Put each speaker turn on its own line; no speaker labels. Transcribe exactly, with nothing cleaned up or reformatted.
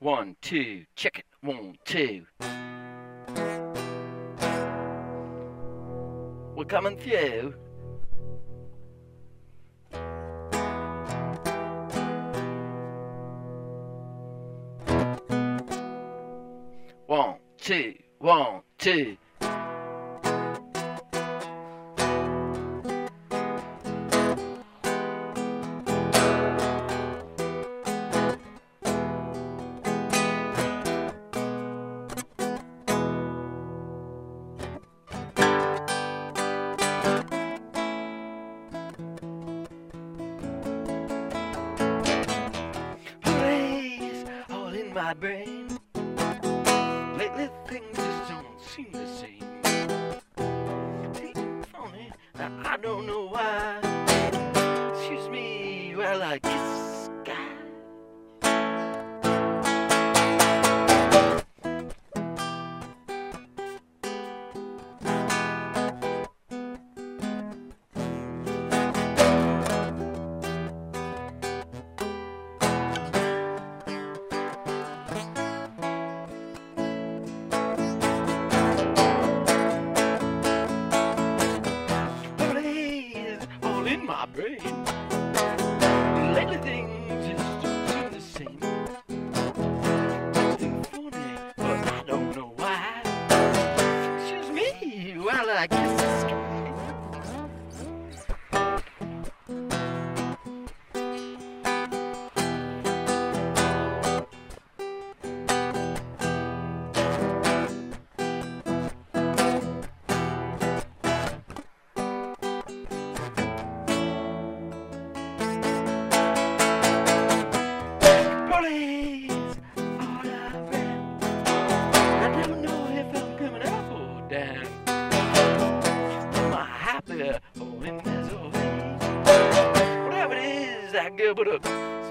One, two, check it. One, two. We're coming through. One, two, one, two. Plays all in my brain. Lately things just don't seem the same. Ain't funny, I don't know why. Excuse me while I kiss the sky. In my brain, lately things just don't seem the same. Ain't funny, but I don't know why. Excuse me while I kiss the sky. Police, all I read. I don't know if I'm coming up or down. Am I happy or in misery? Whatever it is, I give it up.